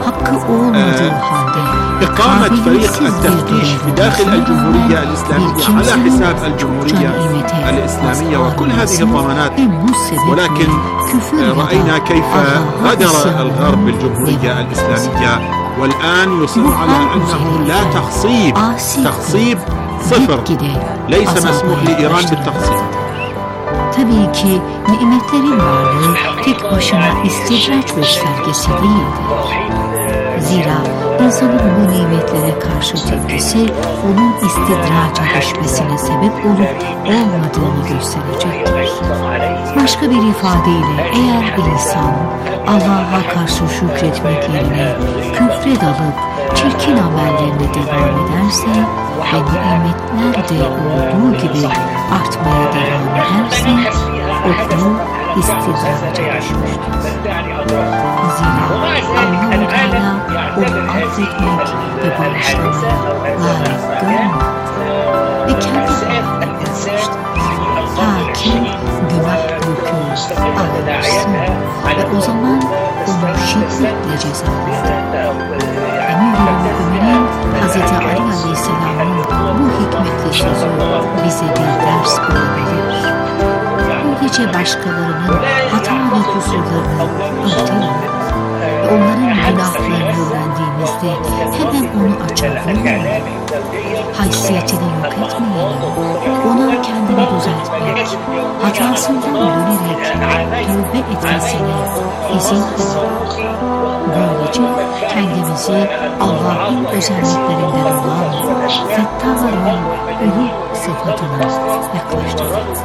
إقامة فريق التفتيش في داخل الجمهورية الإسلامية على حساب الجمهورية الإسلامية وكل هذه الضمانات. ولكن رأينا كيف غدر الغرب بالجمهورية الإسلامية، والآن يصر على أنه لا تخصيب صفر، ليس مسموح لإيران بالتخصيب. Tabii ki nimetlerin varlığı tek başına istidraç göstergesi değildir. Zira insanın bu nimetlere karşı tepkisi onun istidraca düşmesine sebep olup olmadığını gösterecektir. Başka bir ifadeyle eğer bir insan Allah'a karşı şükretmek yerine küfre dalıp çirkin amellerine devam ederse ve nimetler de olduğu gibi artmaya devam ederse o kul istidraca düşmüştür. Zira Allah-u Teala onu affetmek ve bağışlamaya layık görmüyor ve kendi bağışlamıştır. Ta ki günah yükü ağırsın ve o zaman onu şiddetle cezalandırır. Emir-i Hz. Ali Aleyhisselam'ın bu hikmetli sözü bize bir ders olabilir. Böylece başkalarının hata ve kusurlarını örtelim ve onların günahlarını öğrendiğimizde hemen onu açığa vurmayalım. Haysiyetini yok etmeyelim. Ona kendini düzeltmek, hatasından dönerek tövbe etmesine izin verelim. Böylece kendimizi Allah'ın özelliklerinden olan Fettar'ın ölü sıfatına yaklaştıralım.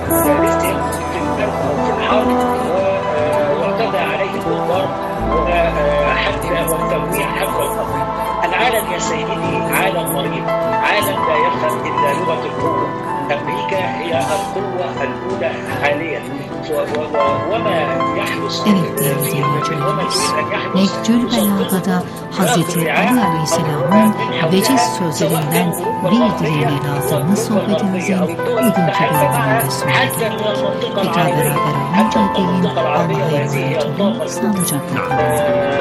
العالم يا سيدي عالم مريض، عالم لا يفهم إلا لغة القوة. أمريكا هي القوة الأولى حاليا، وما يحدث Evet değerli dinleyicilerimiz, Nehcül Belaga'da Hz. Ali Aleyhisselam'ın veciz sözlerinden bir dileğini aldığımız sohbetimizin bugünkü bölümünde sona erdik. Tekrar beraber olunca deyin Allah'a emanet olun, sağlıcakla kalın.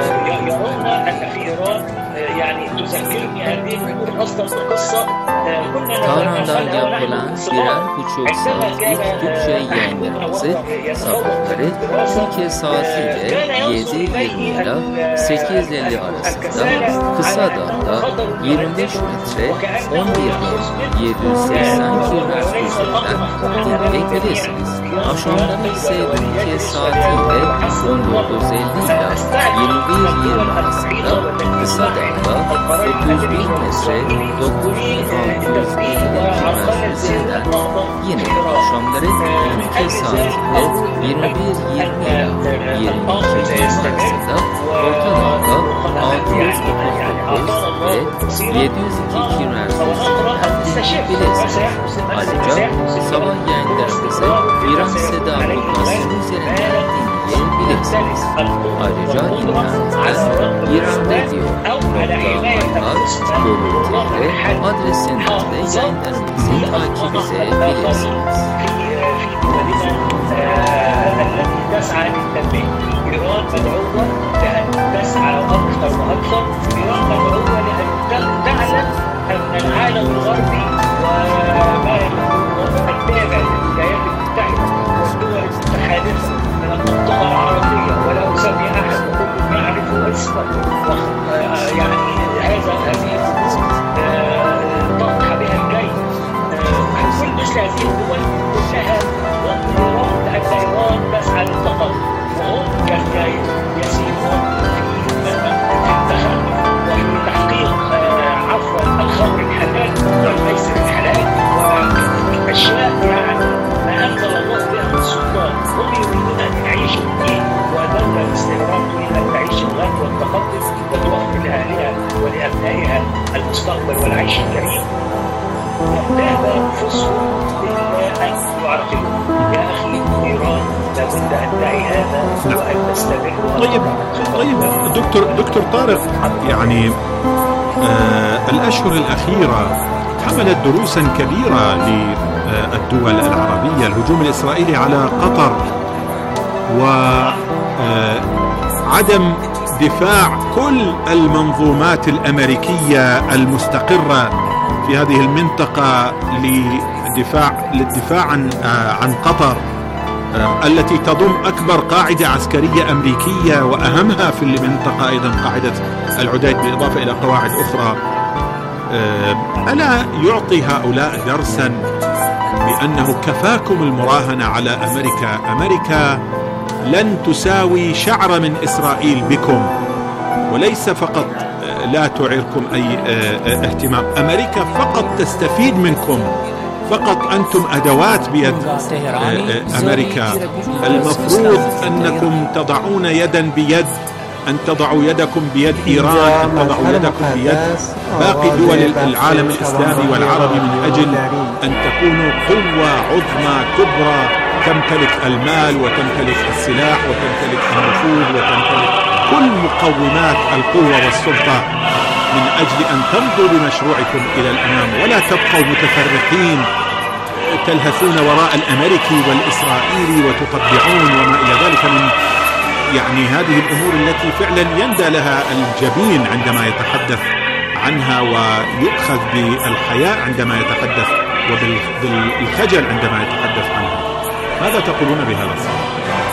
Tahran'dan yapılan birer buçuk saatlik Türkçe yayınlarımızı sabahları Türkiye saatiyle 7:20 ile 8:50 arasında kısa dalga 25 metre 11.780 km üzerinden Kuzey Kıbrıs. Akşamları ise 12 saatinde 19:50 ile 21:20 arasında kısa dalga 31 metre 9600 km üzerinden, yine akşamları 12 saatinde 21:20 ile 22:20 arasında orta dalga 639 ve 702 km üzerinden dinleyebilirsiniz. Ayrıca sabah yayınlarımızı İran Seda Mutlası'nın üzerinden dinleyebilirsiniz. Ayrıca internetten iranradio.com.tr adresinden de yayınlarımızı takip edebilirsiniz. تسعى للتنمية. إيران مدعوة لأن تسعى أكثر وأكثر. إيران مدعوة لأن تعلم أن العالم الغربي وما التابع للولايات المتحدة والدول المتحالفة من المنطقة العربية، ولا أسمي أحد وكل يعرف اسمه، يعني هذه طرح بها الجيد. كل مثل هذه الدول كلها وإيران لأن إيران تسعى للتقدم، وهم يسيرون في التخلف وفي تحقيق الخمر الحلال والميسر الحلال وأشياء يعني ما أنزل الله بها من سلطان. هم يريدون أن يعيشوا الدين ودولة الاستمرار تريد أن تعيش الغد والتقدم وتوفر لأهلها ولأبنائها المستقبل والعيش الكريم. تهدى أنفسهم إلا أن يعرقلوا. يا أخي إيران لابد أن تعي هذا وأن تستمر. طيب دكتور طارق، يعني الأشهر الأخيرة حملت دروسا كبيرة للدول العربية. الهجوم الإسرائيلي على قطر وعدم دفاع كل المنظومات الأمريكية المستقرة في هذه المنطقة للدفاع عن قطر التي تضم أكبر قاعدة عسكرية أمريكية وأهمها في المنطقة أيضا قاعدة العديد بالإضافة إلى قواعد أخرى. ألا يعطي هؤلاء درسا بأنه كفاكم المراهنة على أمريكا؟ أمريكا لن تساوي شعر من إسرائيل بكم، وليس فقط لا تعيركم أي اهتمام. أمريكا فقط تستفيد منكم، فقط أنتم أدوات بيد أمريكا. المفروض أنكم تضعون يدا بيد، أن تضعوا يدكم بيد إيران، أن تضعوا يدكم بيد باقي دول العالم الإسلامي والعربي من أجل أن تكونوا قوة عظمى كبرى تمتلك المال وتمتلك السلاح وتمتلك النفوذ وتمتلك كل مقومات القوة والسلطة من أجل أن تمضوا بمشروعكم إلى الأمام، ولا تبقوا متفرقين تلهثون وراء الأمريكي والإسرائيلي وتطبعون وما إلى ذلك من يعني هذه الأمور التي فعلا يندى لها الجبين عندما يتحدث عنها، ويؤخذ بالحياء عندما يتحدث وبالخجل عندما يتحدث عنها. ماذا تقولون بهذا الصراحة؟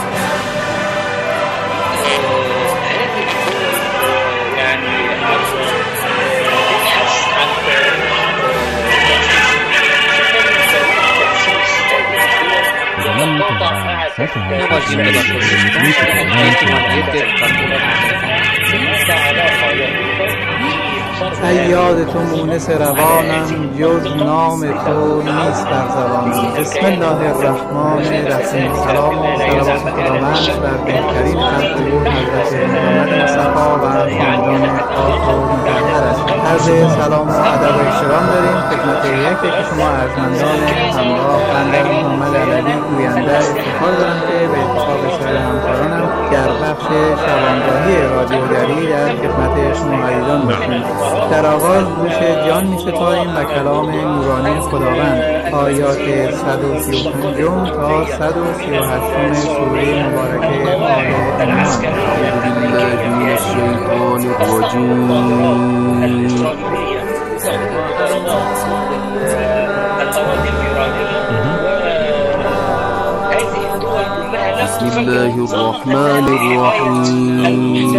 ای یاد تو مونس روانم، جز نام تو نیست در زبانم. بسم الله الرحمن الرحیم. سلام و صلوات خداوند بر بهترین خلق او حضرت محمد مصطفی و خاندان پاک و مطهرش. عرض سلام و ادب و احترام داریم خدمت یک شما ارجمندان همراه. بنده محمد علوی گوینده افتخار دارم که به اتفاق سایر همکارانم در بخش شبانگاهی رادیوگری در خدمت شما عزیزان باشیم. در آغاز گوش جان می سپاریم و کلام نورانی خداوند، آیات 135 تا 138 سوره مبارکه آل عمران. اعوذ بالله من الشیطان الرجیم. بسم الله الرحمن الرحيم.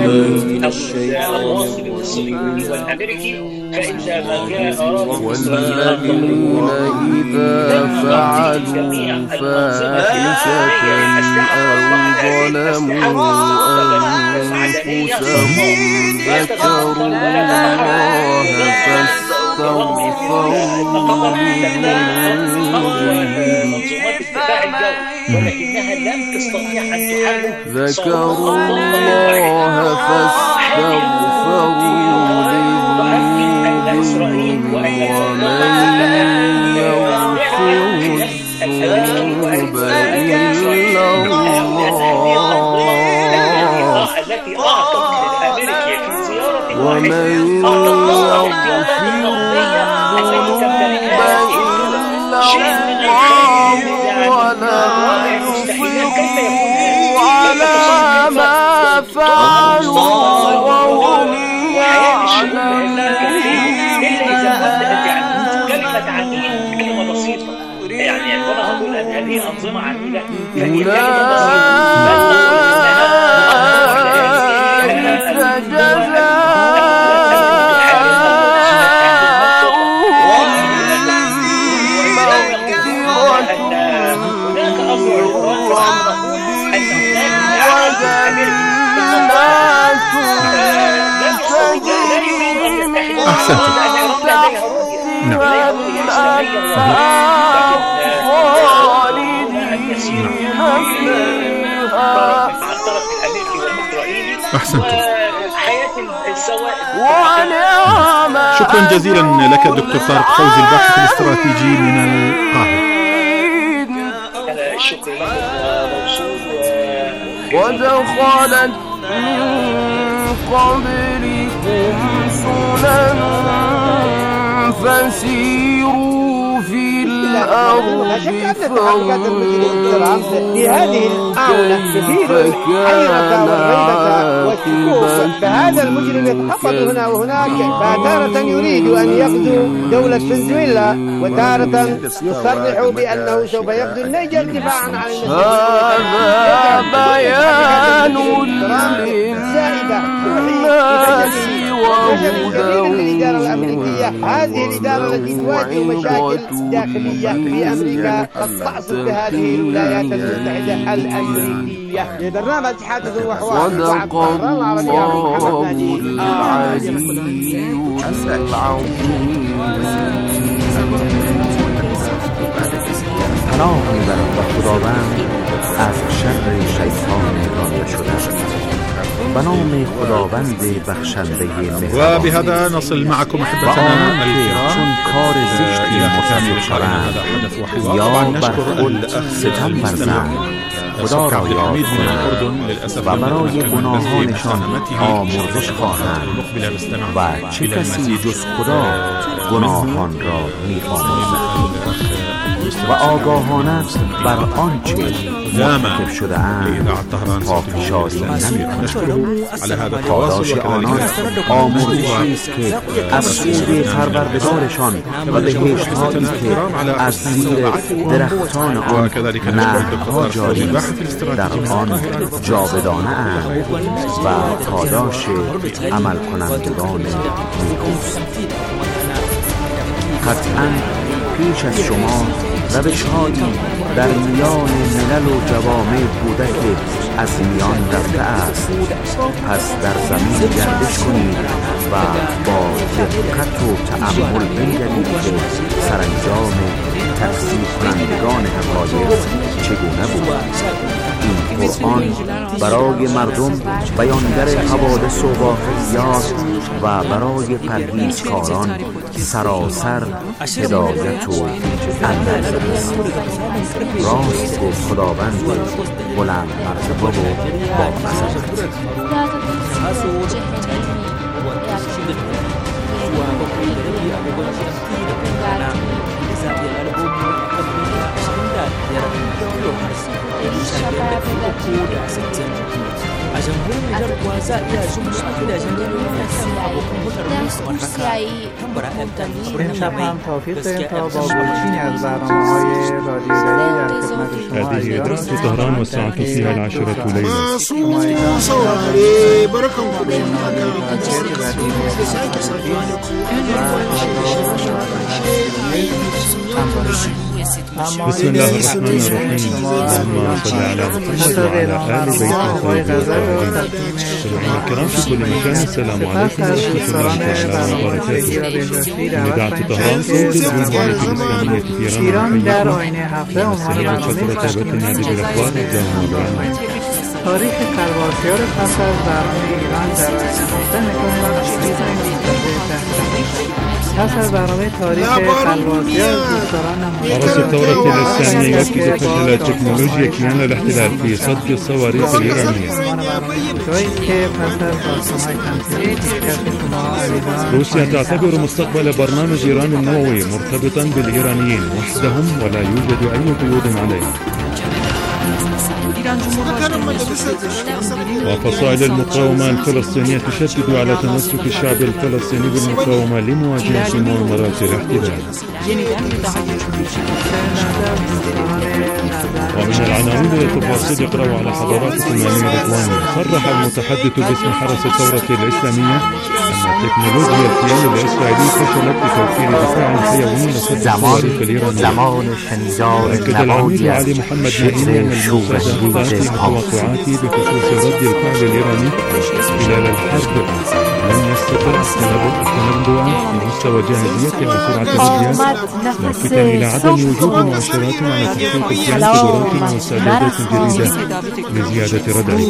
والذين إذا فعلوا فعلوا فاحشة أو ظلموا أنفسهم ذكروا الله فاستغفروا ولكنها لم تستطيع أن تحرك ذكروا الله فاستغفروا لذنوبهم ومن يغفر الذنوب إلا الله التي أعطت لأمريكا في زيارة ومن يغفر الذنوب إلا ولا يصروا على ما فعلوا وهم يعلمون. كلمة عنيد كلمة بسيطة، يعني عندما أقول أن هذه أنظمة عنيدة فهي أحسنتم. شكرا جزيلا لك دكتور طارق فوزي الباحث الاستراتيجي من القاهرة. الشكر لكم موصول. ودخلت من قبلكم سنن فسيروا في الأرض فانظروا كيف كان عاقبة فهذا المجرم يتخبط هنا وهناك، فتارة يريد أن يغزو دولة فنزويلا وتارة يصرح بأنه سوف يغزو النيجر دفاعا عن هذا بيان للناس وهدى للإدارة الأمريكية. هذه الإدارة التي تواجه مشاكل داخلية في أمريكا قد تعصف بهذه الولايات المتحدة الأمريكية. لبرنامج حادث وحوار صدق الله العلي پناه میبرم و خداوند از شر شیطان رانده شده به نام خداوند بخشنده مهربان. وبهذا نصل معكم احبتنا الكرام کار زشتی الى ختام شدند یا بر خود ستم ورزند خدا را یاد کنند و برای گناهانشان آمرزش خواهند و چه کسی جز خدا گناهان را می‌آمرزد و آگاهانه بر آنچه مرتکب شده اند پافشاری نمی‌کنند. پاداش آنان آمرزشی است که از سوی پروردگارشان و بهشت‌هایی که از زیر درختان آن نهرها جاری در آن جاودانه اند و پاداش عمل کنندگان نیکوست. قطعاً پیش از شما روش‌هایی در میان ملل و جوامع بوده که از میان رفته است. پس در زمین گردش کنید و با دقت و تأمل بنگرید که سرانجام تکذیب کنندگان حقایق چگونه بود. این قرآن برای مردم بیانگر حوادث و واقعیات و برای پرهیزکاران سراسر هدایت و اندرز است. راست گفت خداوند بلند مرتبه و با عظمت. a jamhuriyar Nijar kuwa za a iya jin wasu gidajen rediyo na kan abokan hudar musu haka tambara FM این شب هم توفیق داریم تا با گلچینی از برنامه‌های رادیویی در خدمت شما هذه درس طهران والساعة فيها 10 ليلة. بسم الله الرحمن الرحيم. اللهم صل على محمد وعلى آل بيت المستمعين الكرام في كل مكان، السلام عليكم ورحمة الله تعالى وبركاته. إذاعة طهران صوت الجمهورية الإسلامية في إيران يحييكم. السلام فترة بثنا بالأخبار الجامعة. تاریخ قلباسیار پس از برنامه ایران در آینده میکنیم. پس از برنامه تاریخ قلباسیار حرس الثورة الإسلامية يؤكد فشل التكنولوجيا كيان الاحتلال في صد الصواريخ الإيرانية. روسيا تعتبر مستقبل برنامج إيران النووي مرتبطا بالإيرانيين وحدهم ولا يوجد أي قيود عليه. وفصائل المقاومة الفلسطينية تشدد على تمسك الشعب الفلسطيني بالمقاومة لمواجهة مؤامرات الاحتلال. ومن العناوين للتفاصيل اقرأوا على حضراتكم أمين رضواني. صرح المتحدث باسم حرس الثورة الإسلامية أن تكنولوجيا الكيان الإسرائيلي فشلت بتوفير دفاع حيوي لصد الصواريخ الإيرانية. وأكد العميد علي محمد نعيم أن الموساد في متوقعاتي بخصوص رد الفعل الإيراني خلال الحرب لن يستطيع التنبؤ بمستوى جاهزية وسرعة الرد، لافتا إلى عدم وجود مؤشرات على تحقيق الكيان قدرات واستعدادات جديدة لزيادة ردعه.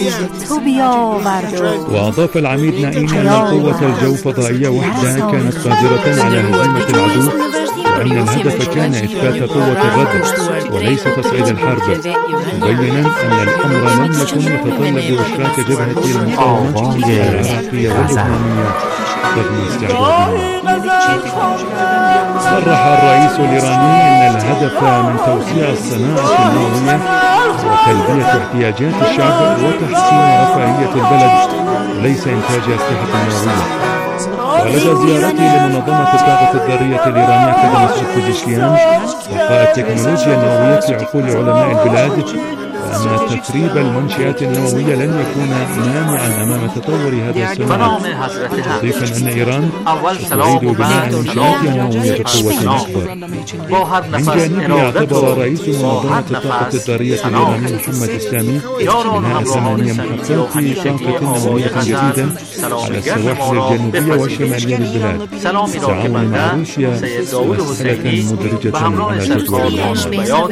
وأضاف العميد نعيم أن قوة الجو فضائية وحدها كانت قادرة على هزيمة العدو، وأن الهدف كان إثبات قوة الرد وليس تصعيد الحرب، مبينا أن الأمر لم يكن يتطلب إشراك جبهة المقاومة العراقية واللبنانية رغم استعدادها. صرح الرئيس الإيراني أن الهدف من توسيع الصناعة النووية وتلبية احتياجات الشعب وتحسين رفاهية البلد وليس إنتاج أسلحة نووية. ولدى زيارتي لمنظمة الطاقة الذرية الإيرانية أكد مسؤول بيزشكيان بقاء التكنولوجيا النووية في عقول علماء البلاد، وأن تخريب المنشآت النووية لن يكون مانعا أمام تطور هذا الصناعة، مضيفا أن إيران تريد بناء منشآت نووية بقوة أكبر. من جانبه اعتبر رئيس منظمة الطاقة الذرية الإيراني محمد إسلامي بناء 8 محطات طاقة نووية جديدة على السواحل الجنوبية والشمالية للبلاد تعاونا مع روسيا مسألة مدرجة على جدول العمل.